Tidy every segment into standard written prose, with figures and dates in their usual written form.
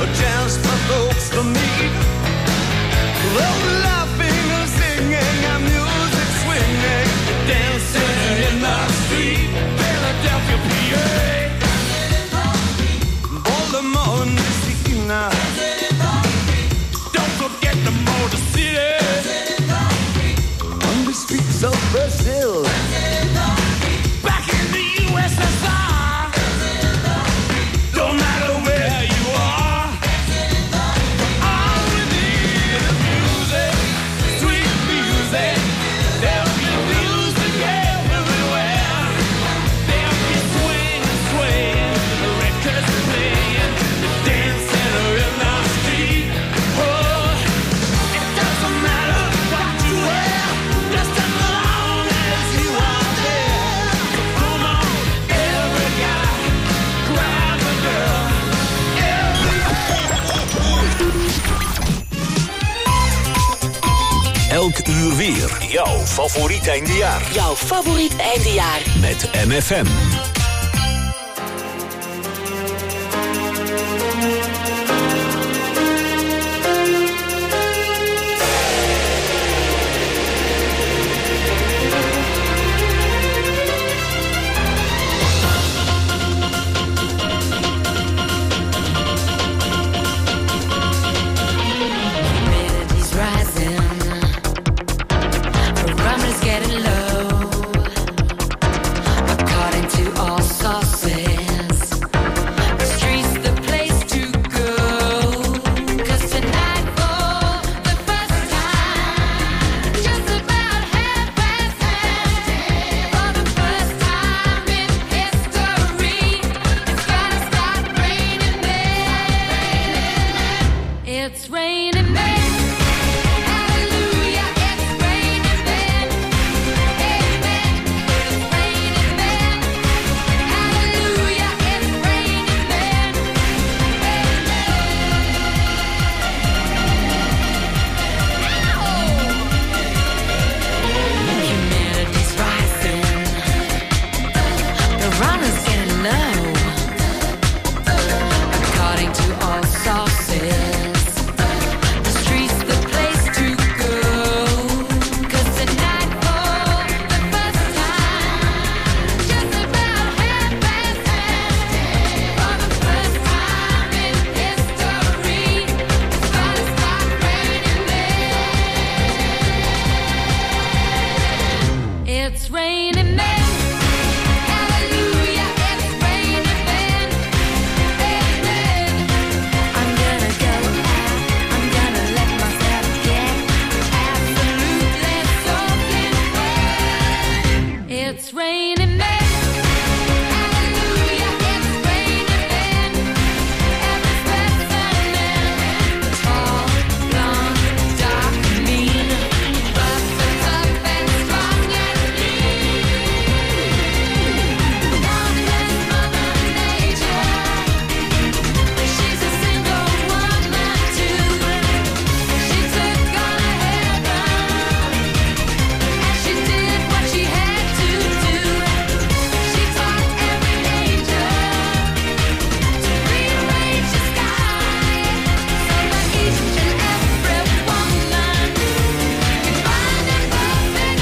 just for folks for me. Oh, laughing and singing and music swinging, dancing in the street, Philadelphia, PA. Baltimore and Messina. Don't forget the Motor City. On the streets of Brazil. Back in the USSR. Don't matter where you are. All we need is music, sweet music. There'll be music everywhere. There'll be swing and swaying, the records playing, dancing in the street. Oh, it doesn't matter what you wear, just as long as you are there. So come on, every guy, grab a girl. Elk uur weer. Jouw favoriet eindejaar. Jouw favoriet eindejaar. Met MFM. Humidity's rising, barometer's getting low. According to all sources, the street's the place to go. 'Cause tonight for the first time, just about 10:30, for the first time in history, it's gonna start raining men. It's raining men. Hallelujah, it's raining men. Amen. It's raining men. Hallelujah, it's raining men. Amen. Humidity's rising. The runner's getting low. According to all sources, the street's the place to go. 'Cause tonight for the first time, just about 10:30, for the first time in history, it's gonna start raining men. It's raining men. Hallelujah, it's raining men. Amen. I'm gonna go out, I'm gonna let myself get absolutely soaking wet. It's raining men. Hallelujah, it's raining men. Every specimen, tall, blonde, dark, mean, rough and tough and strong and lean. Darkness, Mother Nature. She's a single woman too. She took on a heaven, and she did what she had to do. She taught every angel to rearrange the sky, so that each and every woman can find a perfect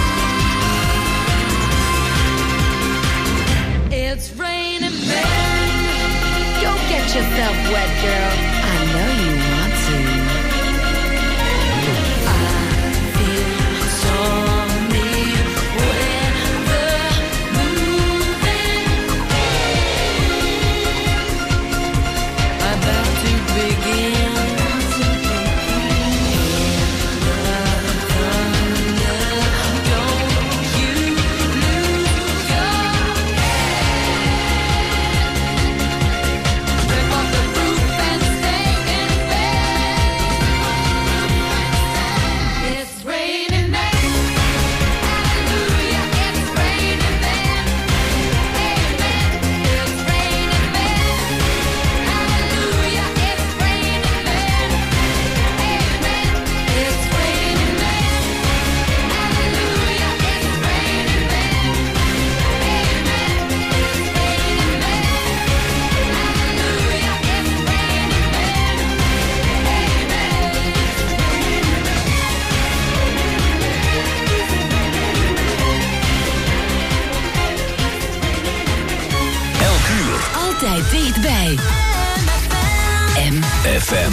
guy. It's raining men. Go get yourself wet, girl. I know you want to. I feel stormy weather moving, about to begin. Hear the thunder, don't you lose your head. Rip off the roof and stay in bed. dichtbij. FM.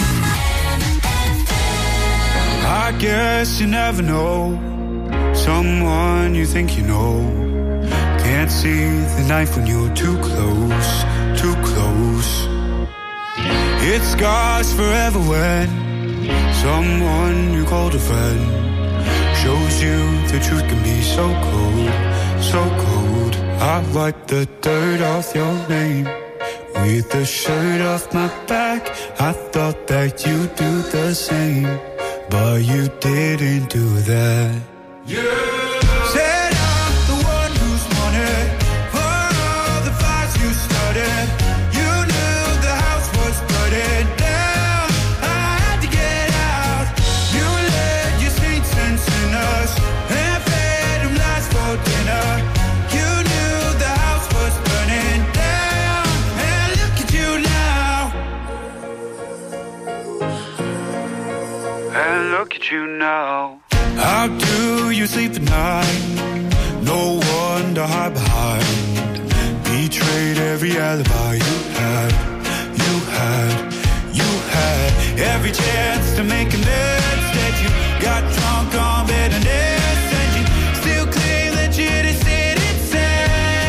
I guess you never know someone you think you know. Can't see the knife when you're too close, too close. It scars forever when someone you called a friend shows you the truth can be so cold, so cold. I wipe the dirt off your name with the shirt off my back. I thought that you'd do the same, but you didn't do that. Said I'm the one who's wanted for all the fights you started. You knew the house was burning down. I had to get out. You led your saints and sinners and fed them lies for dinner. You knew the house was burning down, and look at you now. And look at you now. How do you sleep at night? No one to hide behind. Betrayed every alibi you had. You had, you had every chance to make amends. Instead you got drunk on bitterness, and you still claim that you didn't say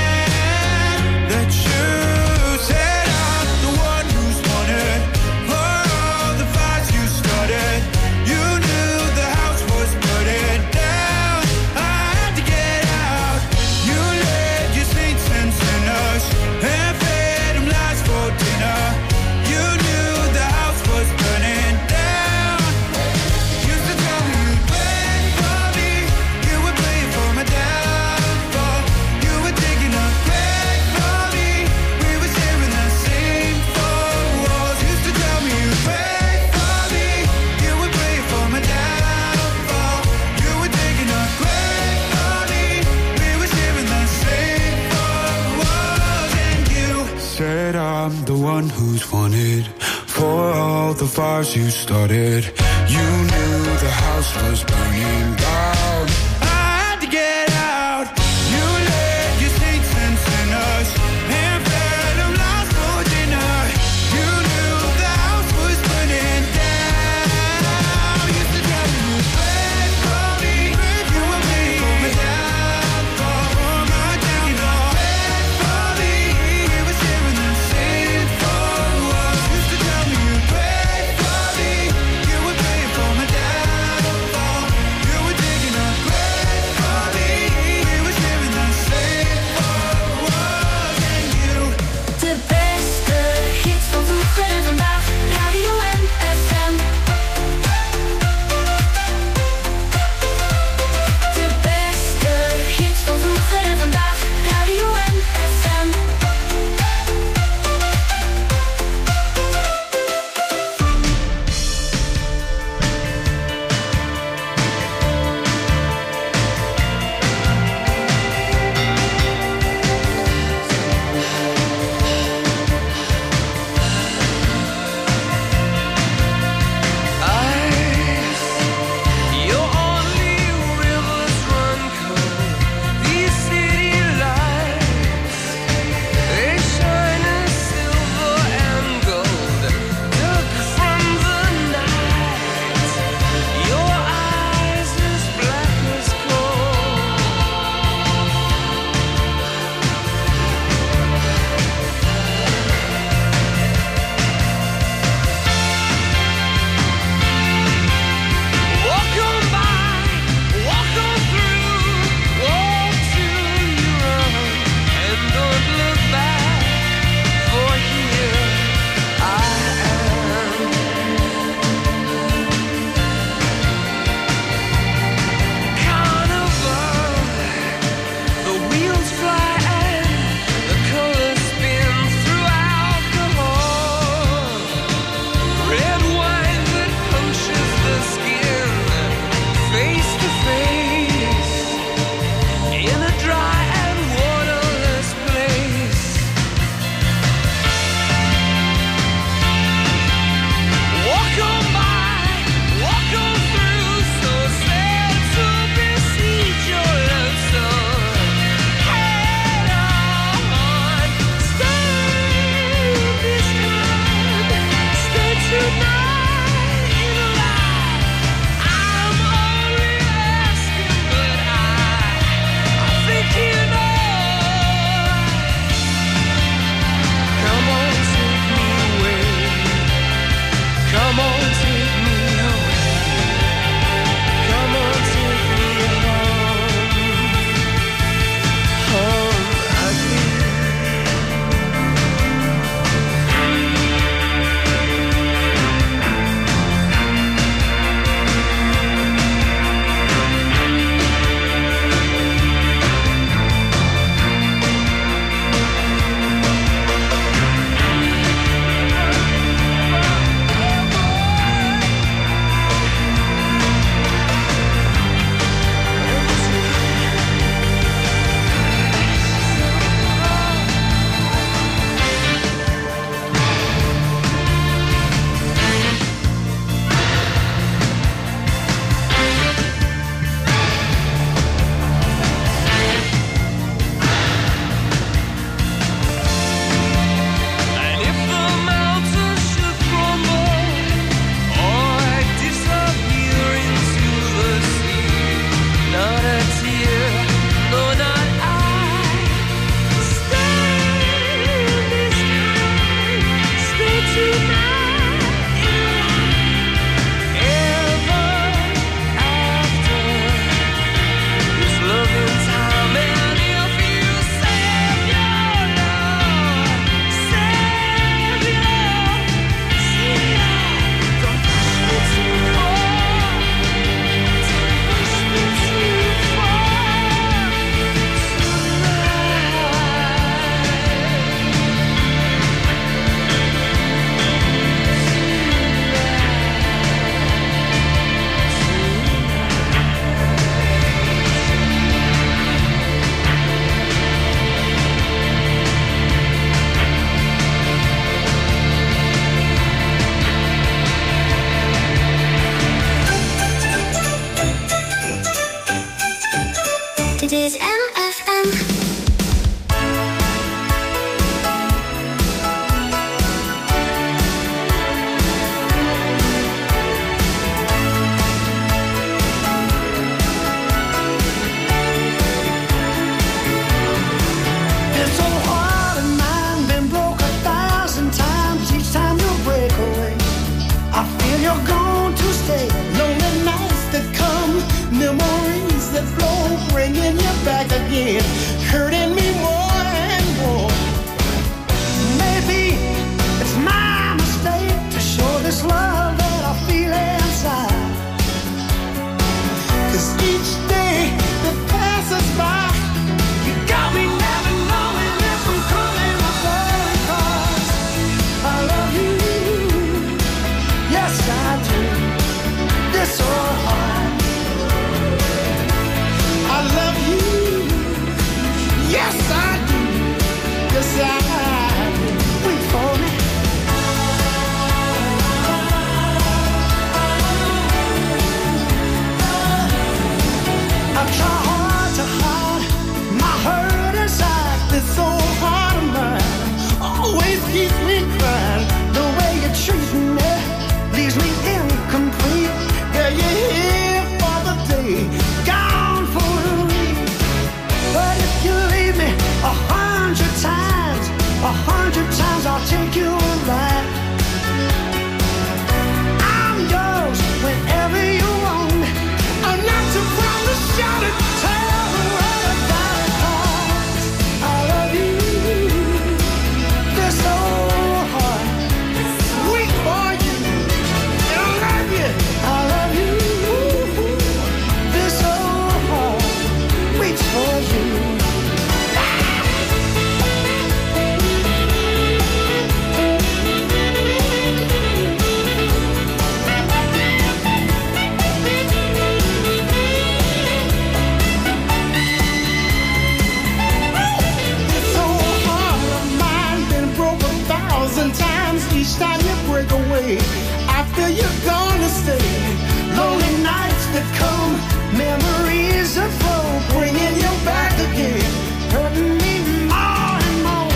that you said I'm the one who's wanted for all the fights you started. You knew the house was burning down. I had to get out. You led your saints and sinners and fed them lies for dinner. You knew the house was burning down. Used to tell me you'd pray for me. You would play for my downfall. You were digging a grave for me. We were sharing the same four walls. Used to tell me you'd pray for me. You would pray for my downfall. You were digging a grave for me. We were sharing the same four walls. And you said I'm the one who's wanted for all the fires you started. You knew the house was burning down. I had to get out. You led your saints and sinners and fed them lies for dinner. You knew the house was burning down. Used to tell me you'd pray for me. You would pray for my downfall. For my downfall. Pray for me. We were sharing the same four walls. Used to tell me you'd pray for me. You would pray for my downfall. You were digging a grave for me. We were sharing the same four walls. And you De beste hits van vroeger en vandaag, Radio en FM. De beste hits van vroeger en vandaag, Radio en FM. fine. The way you treat me leaves me incomplete. Yeah, you're here for the day, gone for the week. But if you leave me 100 times, 100 times I'll take you alive. I'm yours whenever you want me. I'm not too proud to shout it, tell the world about it. 'Cause I love you. This whole heart weak for you. I love you. I love you. This whole heart waits for you. This whole heart of mine been broke 1,000 times. Each time you break away, I feel you're gonna stay. Lonely nights that come, memories that flow, bringing you back again, hurting me more and more.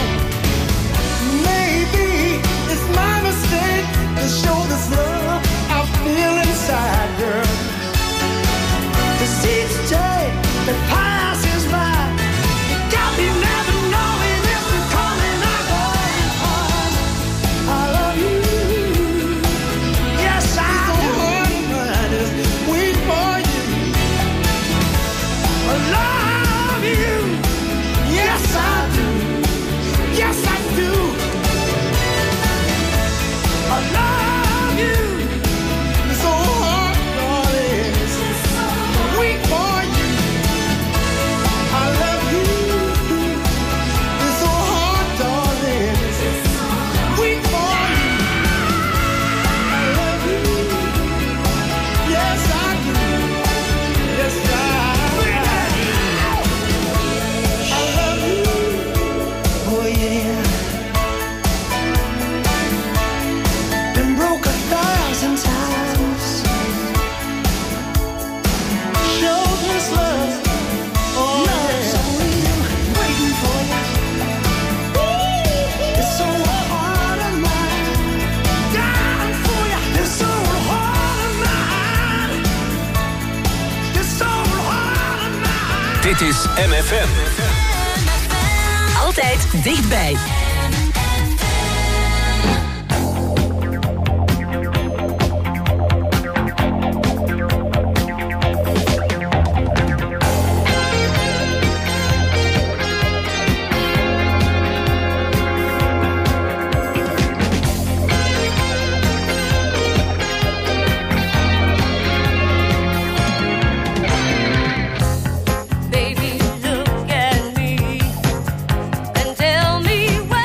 Maybe it's my mistake to show this love I feel inside, girl. 'Cause each day that passes by, you got me never knowing if you're coming or going. 'Cause I love you. Yes, I do. Wait for you. I love you. Yes, I do. Yes, I do. I love you. This old heart, darling, wait for you. I love you. This old heart, darling, wait for you. I love you. Yes, I do. Yes, I love you. Oh, yeah. Been broke 1,000 times. Showed this love. Oh, yeah. Only you waiting for you. This so hard of mine. Dying for you. This so hard of mine. This so hard of mine. Dit is MFM. Altijd dichtbij. Baby, look at me and tell me where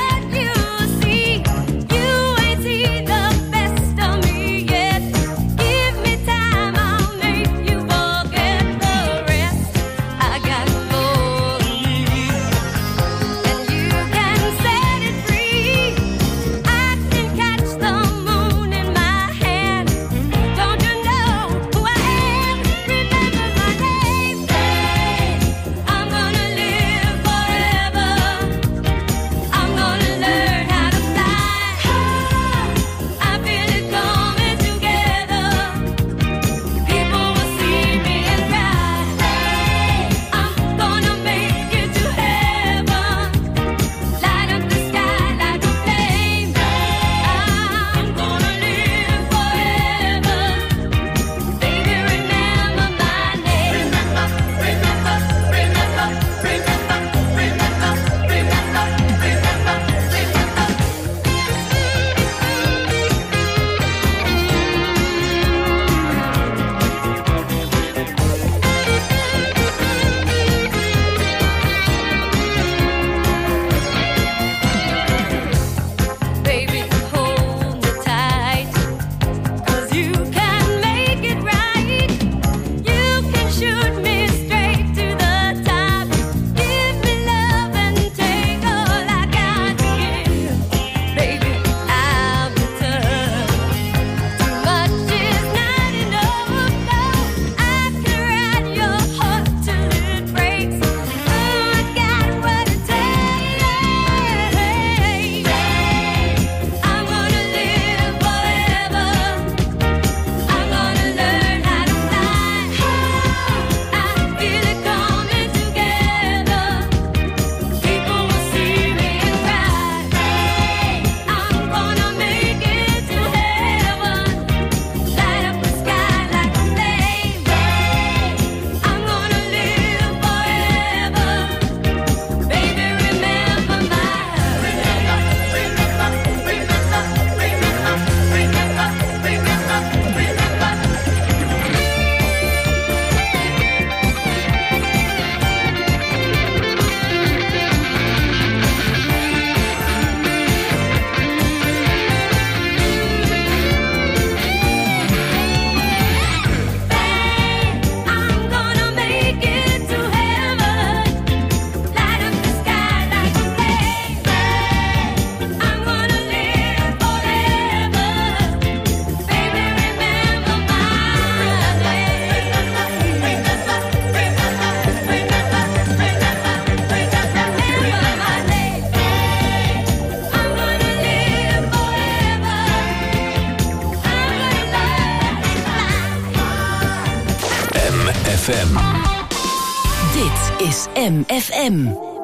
MFM. Dit is MFM.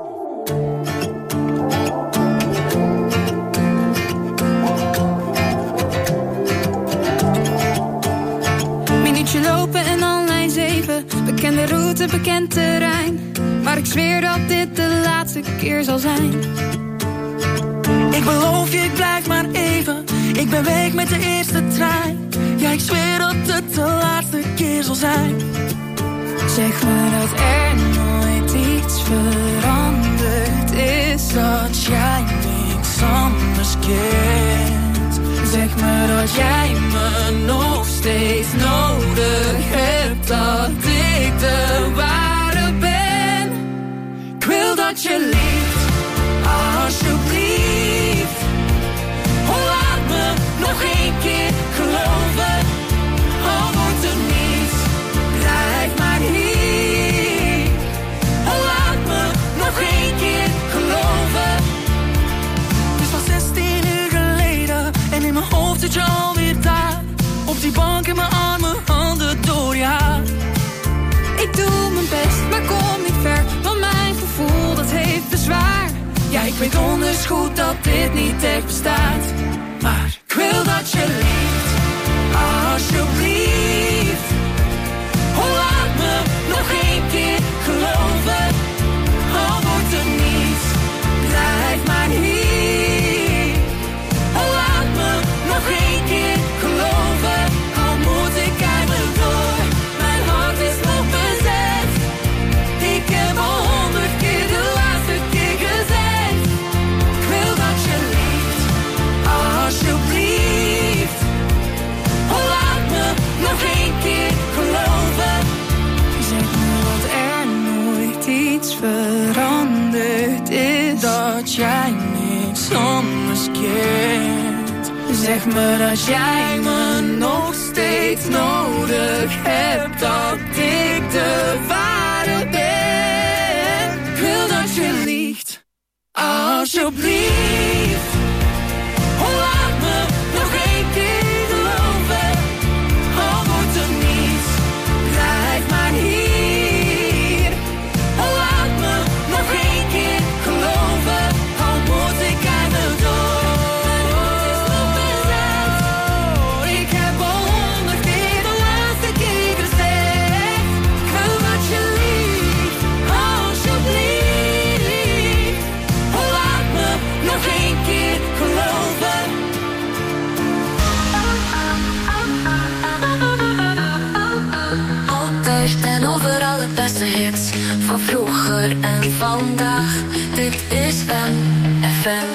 Minuutje lopen en al lijn 7. Bekende route, bekend terrein. Maar ik zweer dat dit de laatste keer zal zijn. Ik beloof je, ik blijf maar even. Ik ben weg met de eerste trein. Ja, ik zweer dat het de laatste keer zal zijn. Zeg me dat er nooit iets veranderd is. Dat jij niks anders kent. Zeg me dat jij me nog steeds nodig hebt. Dat ik de ware ben. Ik wil dat je lief, alsjeblieft. Oh, laat me nog één keer geloven. Al wordt er niets, blijf maar hier. Oh, laat me nog één keer geloven. Het is al 16 uur geleden en in mijn hoofd zit je alweer daar. Op die bank in mijn armen, handen door je haar. Ik doe mijn best, maar kom niet ver. Want mijn gevoel, dat heeft bezwaar. Ja, ik weet donders goed dat dit niet echt bestaat. Maar ik wil dat je lief, alsjeblieft. Oh, laat me nog één keer geloven. Al wordt er niets, blijf maar hier. Oh, laat me nog één keer geloven. Al moet ik eindelijk door, mijn hart is nog bezet. Ik heb al 100 keer de laatste keer gezegd. Ik wil dat je lief, alsjeblieft. Oh, laat me nog één keer geloven. Zeg me dat er nooit iets veranderd is. Dat jij niks anders kent. Zeg me dat jij me nog steeds nodig hebt. Dat ik de ware ben. Ik wil dat je liegt, alsjeblieft. Oh, laat me nog één keer geloven. Al wordt er niets, blijf maar hier. Oh, laat me nog één keer geloven. Al moet ik eindelijk door. Mijn hart is nog bezet. Ik heb al 100 keer de laatste keer gezegd. Ik wil dat je liegt, alsjeblieft. Oh, laat me nog één keer geloven. Altijd en overal de beste hits van vroeger en vandaag. Dit is MFM.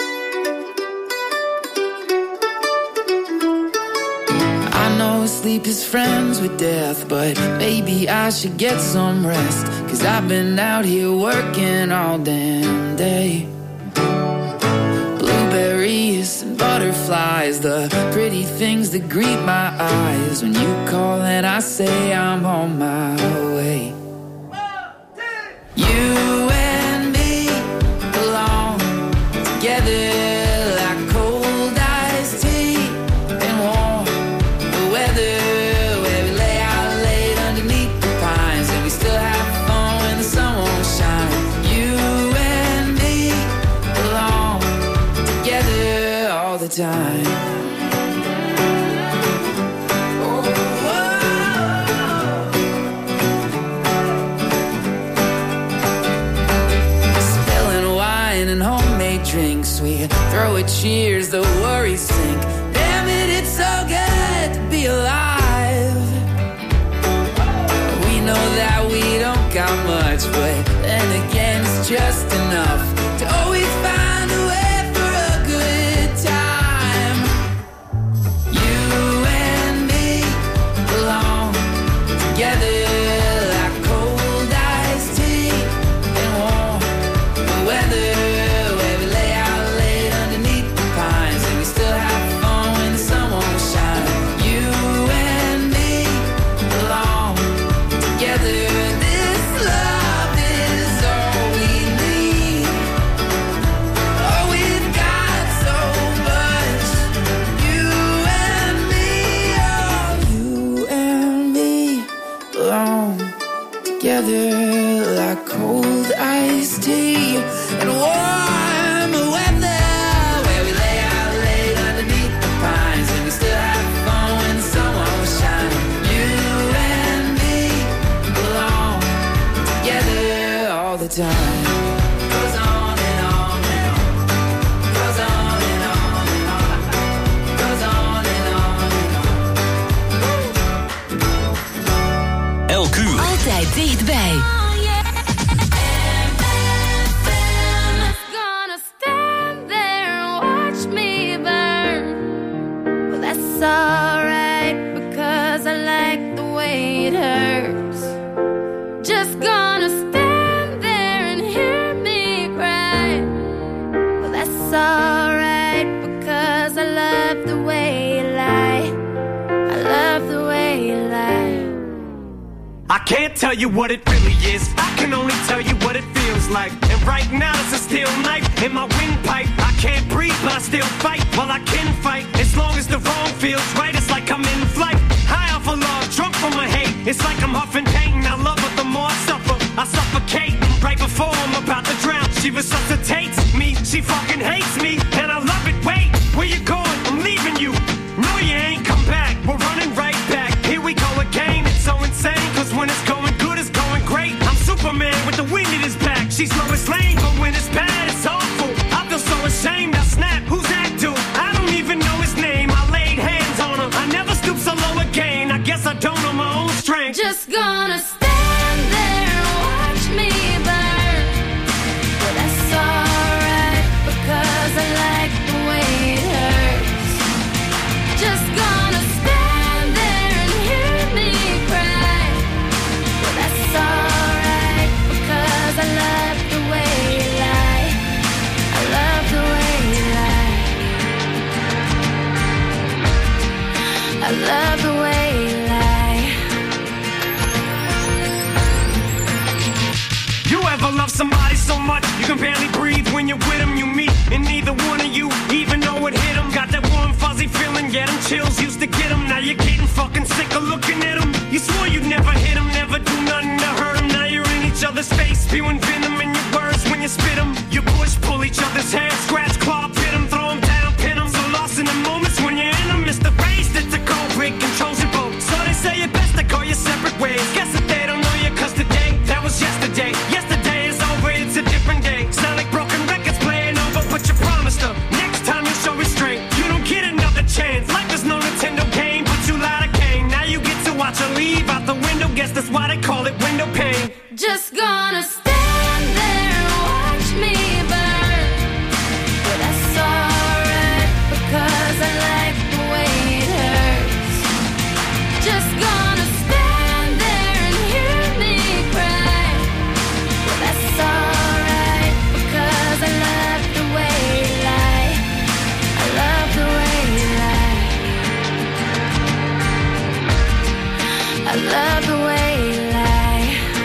I know sleep is friends with death, but maybe I should get some rest. 'Cause I've been out here working all damn day. Blueberries and butterflies, the pretty things that greet my eyes. When you call and I say I'm on my way. You and me belong together. Time. Spilling wine and homemade drinks, we throw a cheers, the worries sink. Damn it, it's so good to be alive. We know that we don't got much, but then again it's just enough to always find a way. Together like cold iced tea and warm the weather, where we lay out late underneath the pines and we still have time goes on and on and on, goes on and on and on, goes on and on and on. Elk uur. Altijd dichtbij. Gonna stand there and watch me burn. Well, that's alright because I like the way it hurts. Just gonna stand there and hear me cry. Well, that's alright because I love the way you lie. I love the way you lie. I can't tell you what it really is. I can only tell you what it feels like. And right now it's a steel knife in my windpipe. I can't breathe, but I still fight. Well, I can fight as long as the wrong feels right. It's like I'm in flight, high off of love, drunk from my hate. It's like I'm huffing pain. I love her the more I suffer. I suffocate right before I'm about to drown. She resuscitates me. She fucking hates me, and I love it. Wait, where you going? I'm leaving you. No, you ain't come back. We're running right back. Here we go again. It's so insane, cause when it's going good, it's going great. I'm Superman with the wind at his back. She's Lois Lane, but when it's bad, it's awful. I feel so ashamed. I snap. Who's that dude? I don't even know his name. I laid hands on him. I never stoop so low again. I guess I don't know my own strength. Just gonna stand there and watch me burn. Well, that's alright because I like the way it hurts. Just gonna stand there and hear me cry. Well, that's alright because I love the way you lie. I love the way you lie. I love the way you lie. You ever love somebody so much you can barely breathe when you're with them? You meet and neither one of you even know it hit them. Got that warm fuzzy feeling, yeah, them chills used to get them. Now you're getting fucking sick of looking at them. You swore you'd never hit them, never do nothing to hurt them. Now you're in each other's face, spewing venom in your words when you spit them. You push, pull each other's hair, scratch, claw, pit them, throw them down, pin them. So lost in the moments when you're in them. It's the race that's a cold break, controls your boat. So they say it best to go your separate ways. Guess that they don't know you cause today, that was yesterday. Yesterday is over, it's a different day. Sound like broken records playing over, but you promised her next time you show restraint. You don't get another chance. Life is no Nintendo game, but you lied again. Now you get to watch her leave out the window. Guess that's why they call it window pane. Just gonna stand there and watch me burn. But that's alright because I like the way it hurts. Just gonna stand there and hear me cry. But that's alright because I love the way you lie. I love the way you lie. I love the way you lie.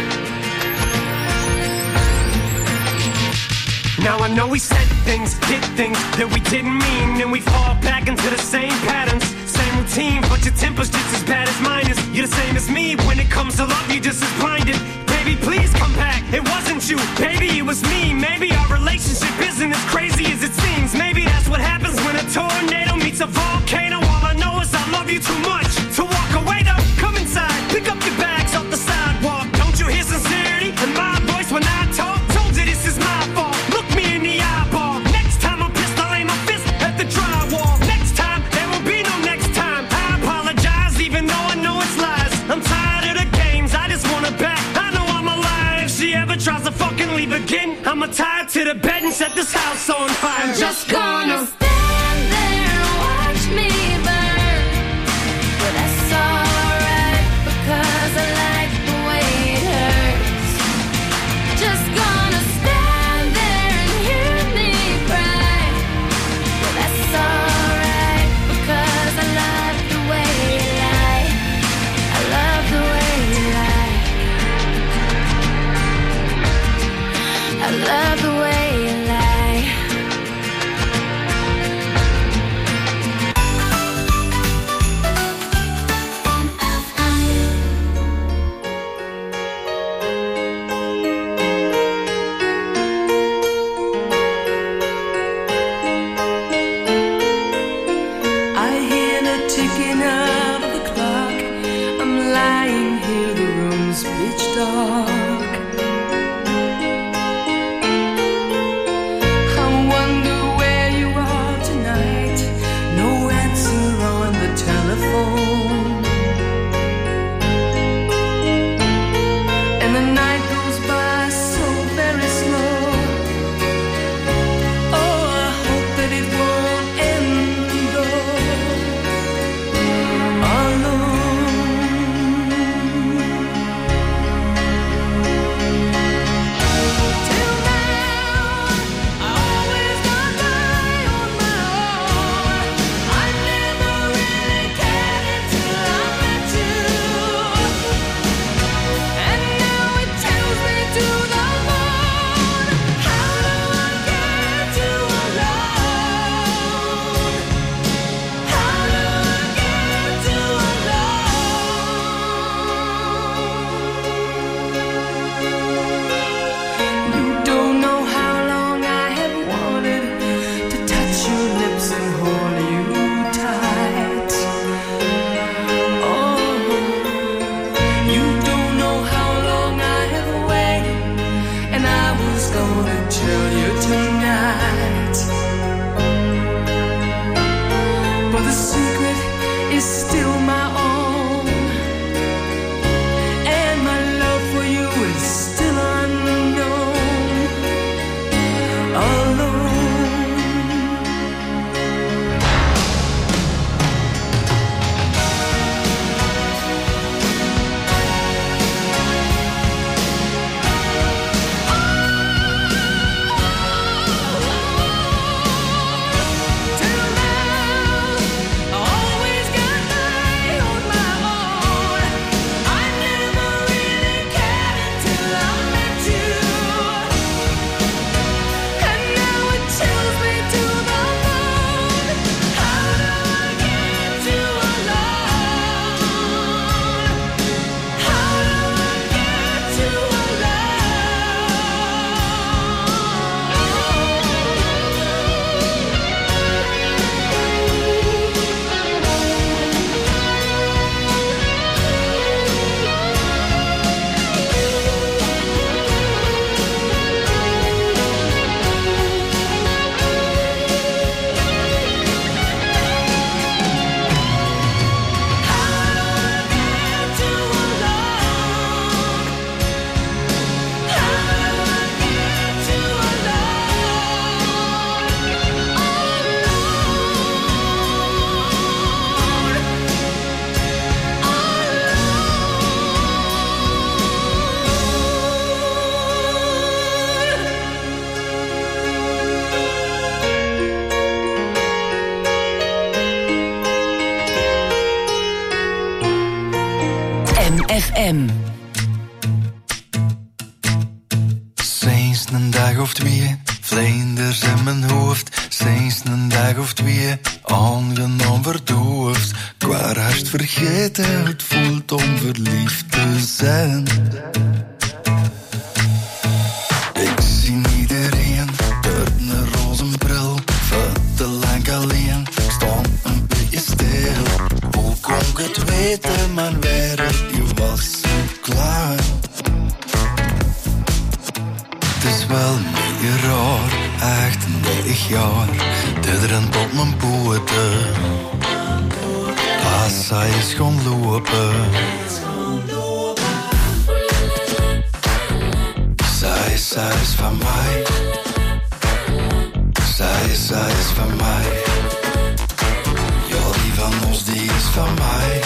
Now I know we said things, did things that we didn't mean, and we fall back into the same patterns, same routine, but your temper's just as bad as mine is. You're the same as me, when it comes to love, you're just as blinded. Baby, please come back, it wasn't you, baby, it was me. Maybe our relationship isn't as crazy as it seems. Maybe that's what happens when a tornado meets a volcano. All I know is I love you too much to walk away though. Come inside, pick up your bags off the sidewalk. Don't you hear sincerity in my voice when I talk? Told you this is my fault. Look me in the eyeball. Next time I'm pissed, I'll aim my fist at the drywall. Next time, there won't be no next time. I apologize even though I know it's lies. I'm tired of the games, I just want her back. I know I'm alive. If she ever tries to fucking leave again, I'ma tie her to the bed and set this house on fire. I'm just gonna stand there and watch me burn. But that's alright because I like the way it hurts. Just gonna stand there and hear me cry. But that's alright because I love the way you lie. I love the way you lie. I love the way you lie. lying here, the room's pitch dark. FM. Sinds een dag of twee, vlinders in mijn hoofd. Sinds een dag of twee, aangenaam verdoofd. Ik wou haast vergeten, het voelt om verliefd te zijn. Ik zie iedereen door een roze bril. Te lang alleen, stond een beetje stil. Hoe kon ik het weten, mijn wereld die was zo klaar. Het is wel een beetje raar, 38 jaar. Dit rent op mijn poten. Als zij is gaan lopen. Zij is van mij. Zij is van mij. Ja, die van ons, die is van mij.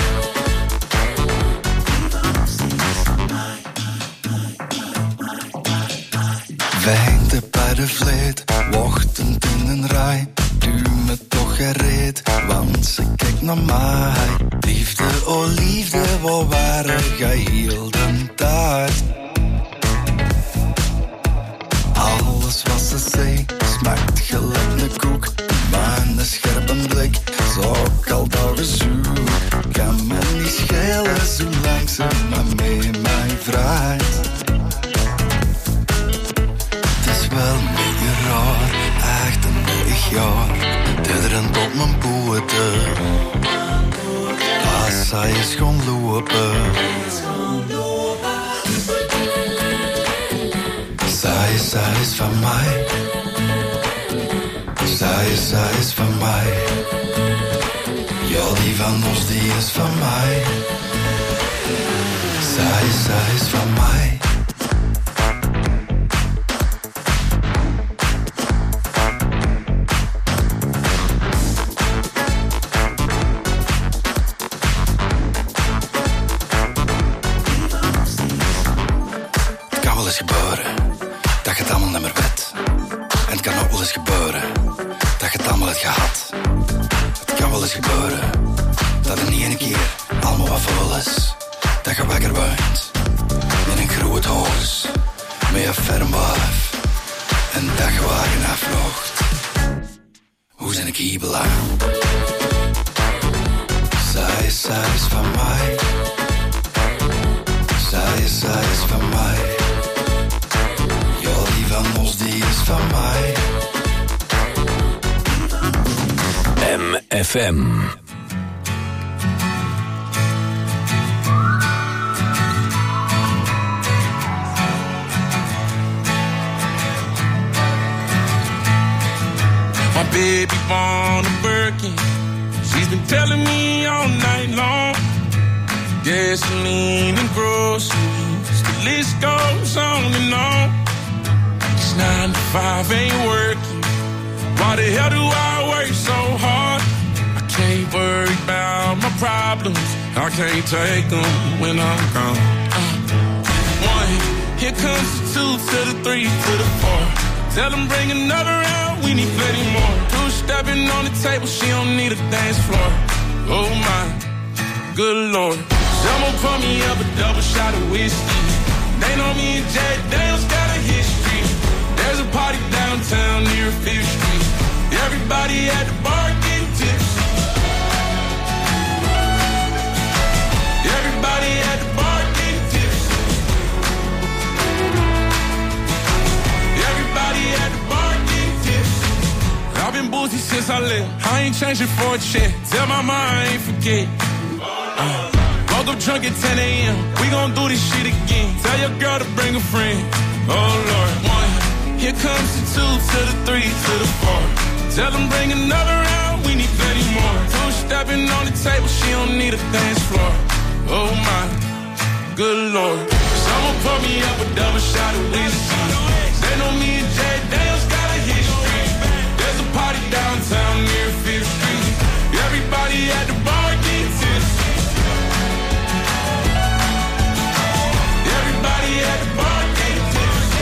Wijnde bij de vleet, wachtend in een rij. Duw me toch gereed, want ze kijkt naar mij. Liefde, oh liefde, waar waren jij heel de tijd? Alles wat ze zei, smaakt gelijk een koek. Maar een scherpe blik, zo ik al dagen zoek. Kan me niet schelen, zolang ze maar mee mij vraagt. Het is wel een beetje raar, 38 jaar. Dit rent op mijn poten. Als zij is gaan lopen. Zij is van mij. Zij is van mij. Ja, die van ons, die is van mij. Zij is van mij. Het kan wel eens gebeuren dat je het allemaal niet meer weet. En het kan ook wel eens gebeuren dat je het allemaal hebt gehad. Het kan wel eens gebeuren dat het niet een keer allemaal wat vol is. Dat je wakker woont in een groot huis met een ferm wijf en dat je wagen afvlogt. Hoe zijn ik hier beland? Zij is van mij. Zij is van mij. Ja, die van ons, die is van mij. MFM. My baby born a Birkin. She's been telling me all night long. Gasoline and groceries, the list goes on and on. It's 9 to 5, ain't working. Why the hell do I work so hard? I can't worry about my problems. I can't take them when I'm gone. 1, here comes the 2 to the 3 to the 4. Tell them bring another round, we need plenty more. 2 stepping on the table, she don't need a dance floor. Oh my, good Lord. Someone pour me up a double shot of whiskey. They know me and Jay Daniels got a history. There's a party downtown near 5th Street. Everybody at the bar getting tipsy. Everybody at the bar getting tipsy. Everybody at the bar getting tipsy. I've been boozy since I left. I ain't changing for a check. Tell my mom I ain't forget. Woke up drunk at 10 a.m. We gon' do this shit again. Tell your girl to bring a friend. Oh Lord. 1, here comes the 2 to the 3 to the 4. Tell them bring another round, we need plenty more. 2 stepping on the table, she don't need a dance floor. Oh my, good Lord. Someone pour me up a double shot of whiskey. They know me and Jay Daniels got a history. There's a party downtown near 5th Street. Everybody at the bar getting tipsy. Everybody at the bar getting tipsy.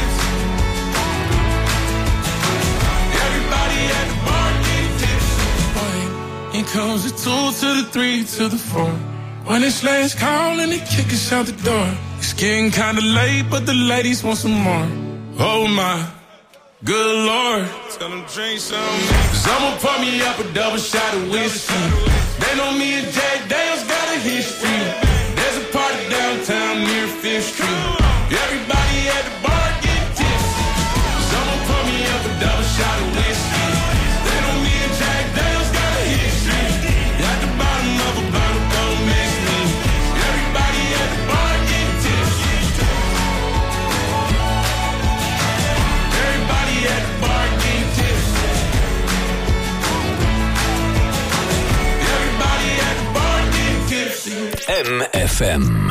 Everybody at the bar getting tipsy. Here comes the 2 to the 3 to the 4. When it's last call and they kick us out the door. It's getting kinda late, but the ladies want some more. Oh my, good Lord. Tell them drink some. Cause I'ma pour me up a double shot of whiskey. They know me and Jack Daniels got a history. There's a party downtown near 5th Street. Everybody at the bar get tipsy. Cause I'ma pour me up a double shot of whiskey. They know me and Jack Daniels got a history. At the bottom of a bottle, don't miss me. Everybody at the bar get tipsy. Everybody at the bar get tipsy. Everybody at the bar get tipsy. MFM.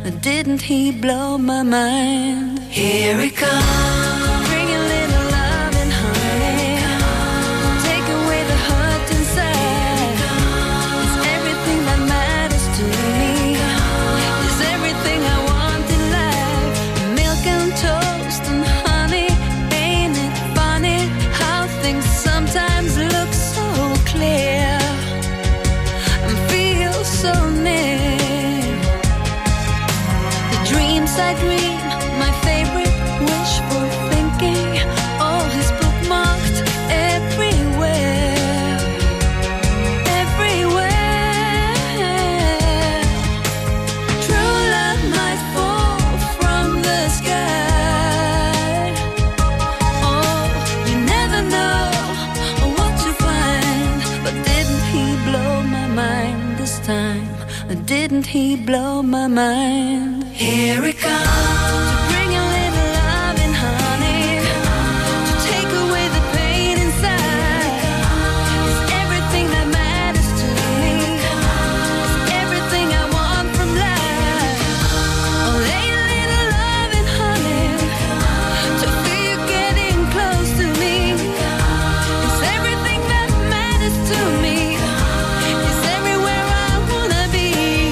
didn't he blow my mind? Here he comes, bring a little love and honey, take away the hurt inside. It's everything that matters to me, it's everything I want in life. Milk and toast and honey, ain't it funny how things sometimes look so clear and feel so near. The dreams I dream, my favorite wishful thinking, all is bookmarked everywhere, everywhere. True love might fall from the sky. Oh, you never know what to find. But didn't he blow my mind this time? Didn't he blow my mind? Here he comes, to bring a little love and honey, to take away the pain inside. It's everything that matters to me, it's everything I want from life. Oh, lay a little love and honey, to feel you getting close to me. It's everything that matters to me, it's everywhere I wanna be.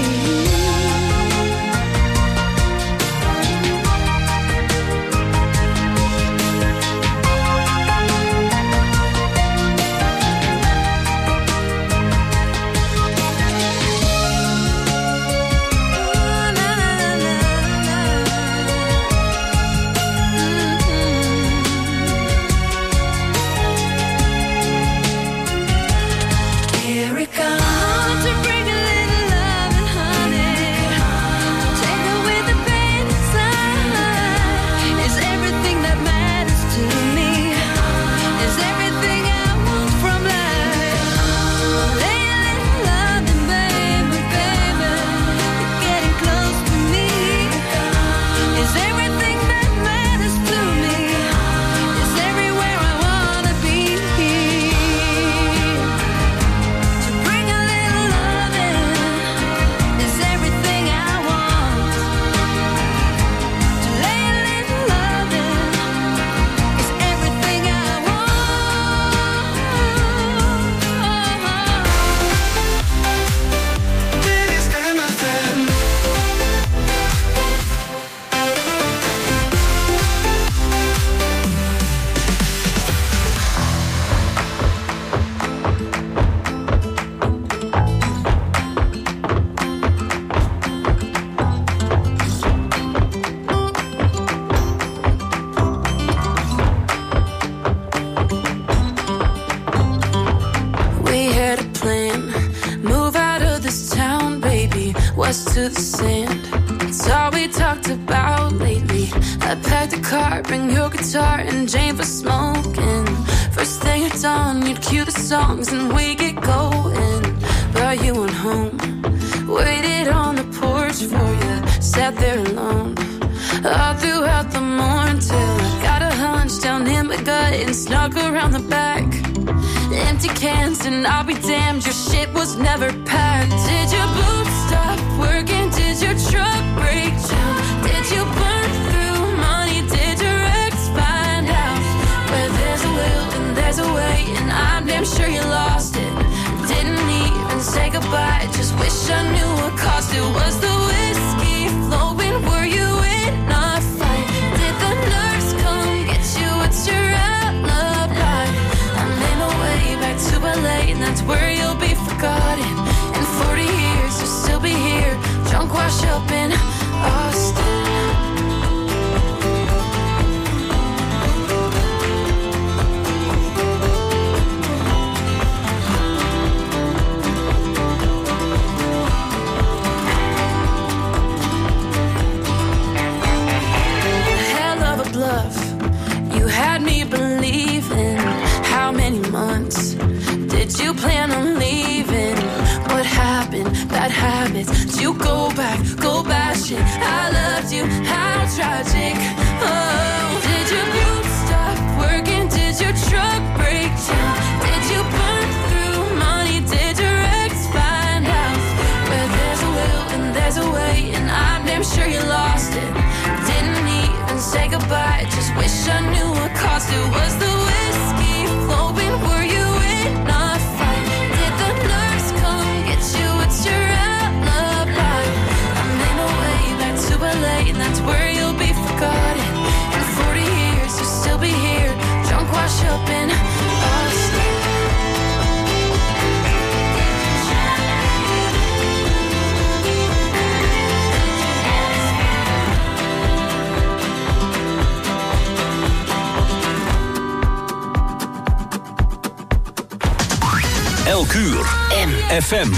Here it comes, to bring a little love and honey, to take away the pain inside. It's everything that matters to me, it's everything I want from life. Lay a little love and baby, baby, you're getting close to me. It's everything that matters to me, it's everywhere I wanna be. To bring a little loving is everything I want. To lay a little loving is everything I want. Dit is MFM. We had a plan, move out of this town, baby, west to the sand. It's all we talked about lately. I packed a car, bring your guitar and Jane for smoking. First thing at dawn, you'd cue the songs and we get going. Brought you on home, waited on the porch for you, sat there alone. All throughout the morning till I got a hunch down in my gut and snuck around the back. Empty cans and I'll be damned, your shit was never packed. Did your boots stop working? Did your truck break down? Did you burn through money? Did your ex find out? Where there's a will and there's a way, and I'm damn sure you lost it. Didn't even say goodbye, just wish I knew what cost it. Was the whiskey flowing? Were you in a fight? Did the nurse come get you? What's your alibi? I made my way back to LA, and that's where you'll be forgotten. In 40 years, you'll still be here, drunk, wash up in Austin. Hell of a bluff, you had me believing. How many months did you plan on leaving? What happened? Bad habits. Did you go back, go bashing? I loved you, how tragic. Oh, did your boots stop working? Did your truck break down? Did you burn through money? Did your ex find out? Where there's a will and there's a way, and I'm damn sure you Elk uur. FM.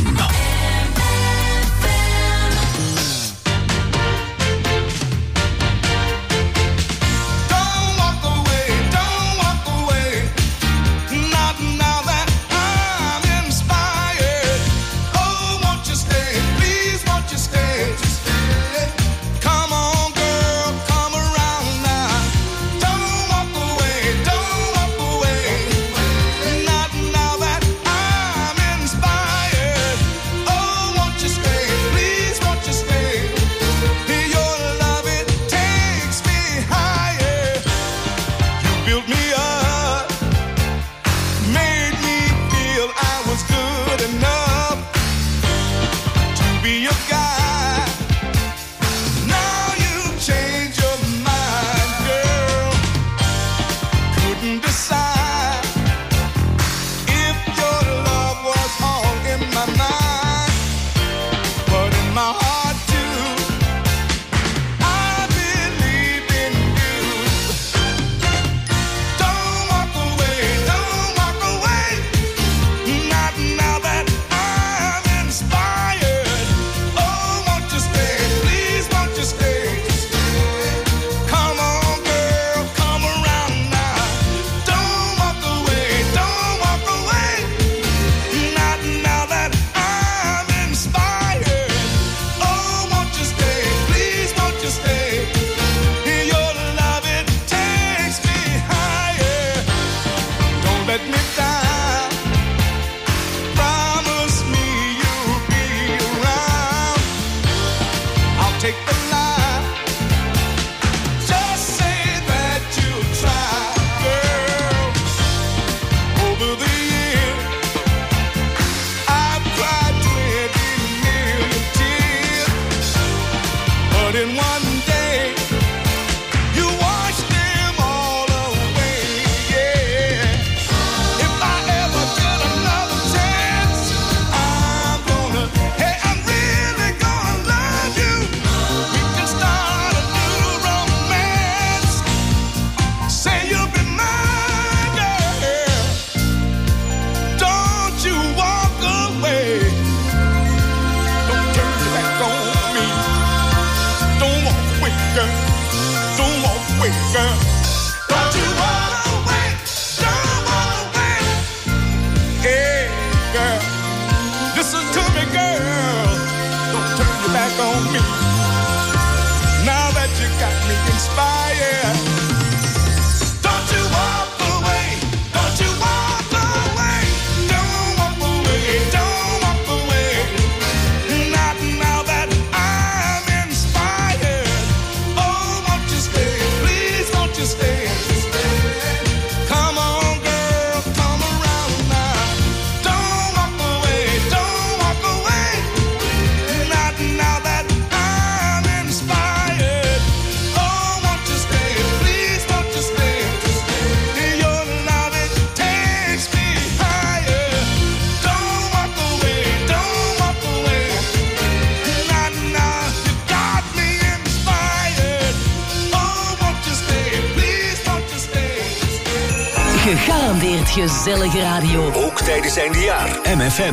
Gegarandeerd gezellige radio. Ook tijdens eindejaar. MFM.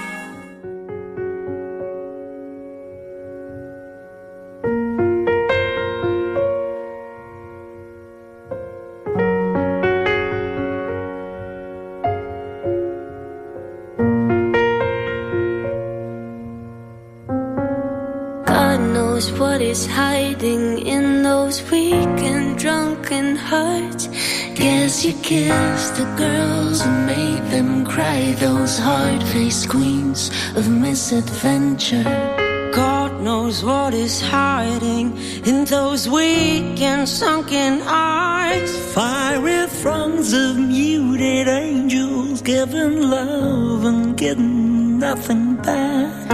God knows what is hiding in those weak and drunken hearts. Guess you kissed the girls who made them cry, those hard-faced queens of misadventure. God knows what is hiding in those weak and sunken eyes. Fiery throngs of muted angels giving love and getting nothing back.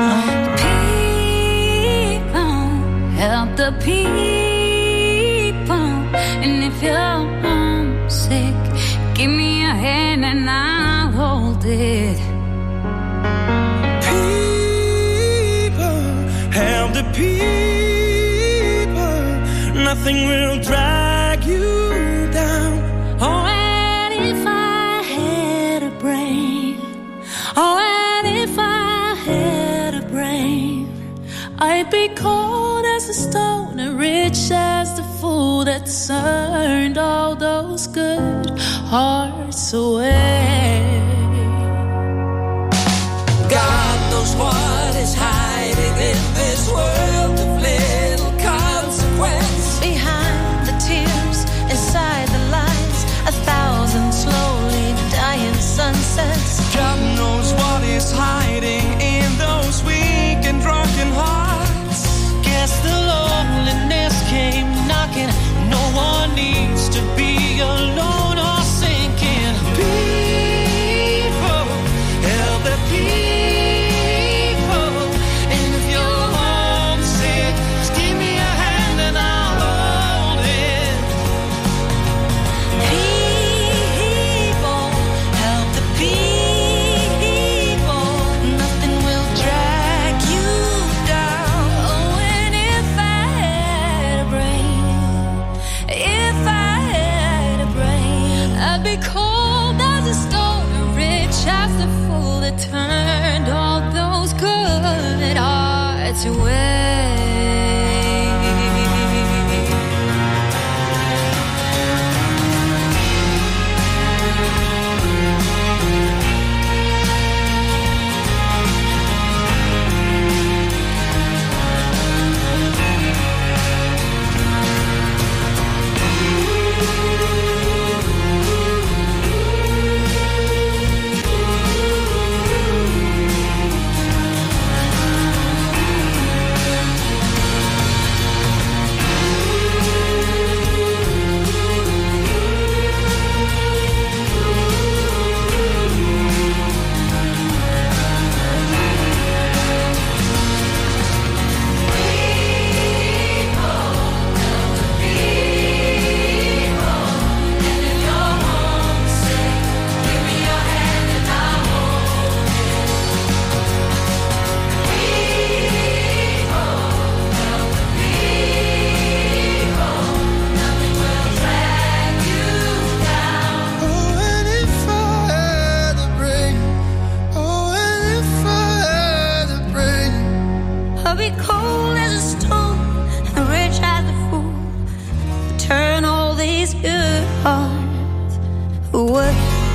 People, help the people. And if you're homesick, give me a hand and I'll hold it. Help the people, nothing will drag you down. Oh, and if I had a brain, oh, I'd be cold as a stone and rich as the fool that turned all those good hearts away. God knows what is hiding in this world of little consequence. Behind the tears, inside the lies, 1,000 slowly dying sunsets. God knows what is hiding in those weak and drunken hearts. Guess the loneliness came knocking. No one needs to be alone or sinking. People, help the people. And if you're homesick, just give me a hand and I'll hold it. People, help the people. Nothing will drag you down. Oh, and if I had a brain, I'd be cold as a stone and rich as the fool that turned all those good hearts away. I'll be cold as a stone and rich as a fool. Turn all these good hearts away.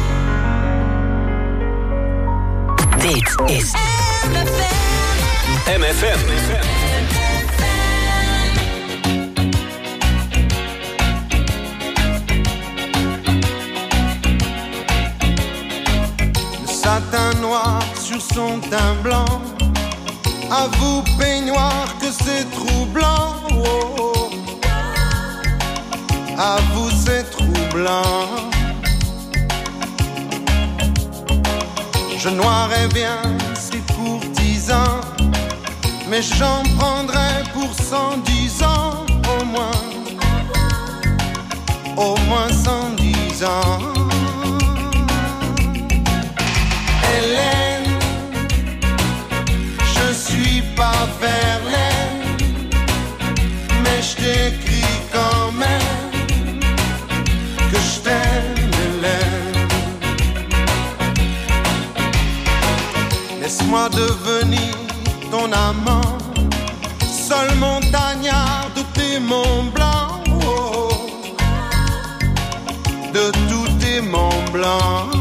Dit is MFM. Le satin noir sur son teint blanc. À vous peignoir que c'est troublant. Oh. À vous c'est troublant. Je noirais bien ces courtisans, mais j'en prendrais pour 110 ans au moins. Au moins 110 ans. Hélène, je suis pas Verlaine, mais je t'écris quand même que je t'aime, Hélène. Laisse-moi devenir ton amant, seul montagnard de tes Monts Blancs, oh, de tous tes Monts Blancs.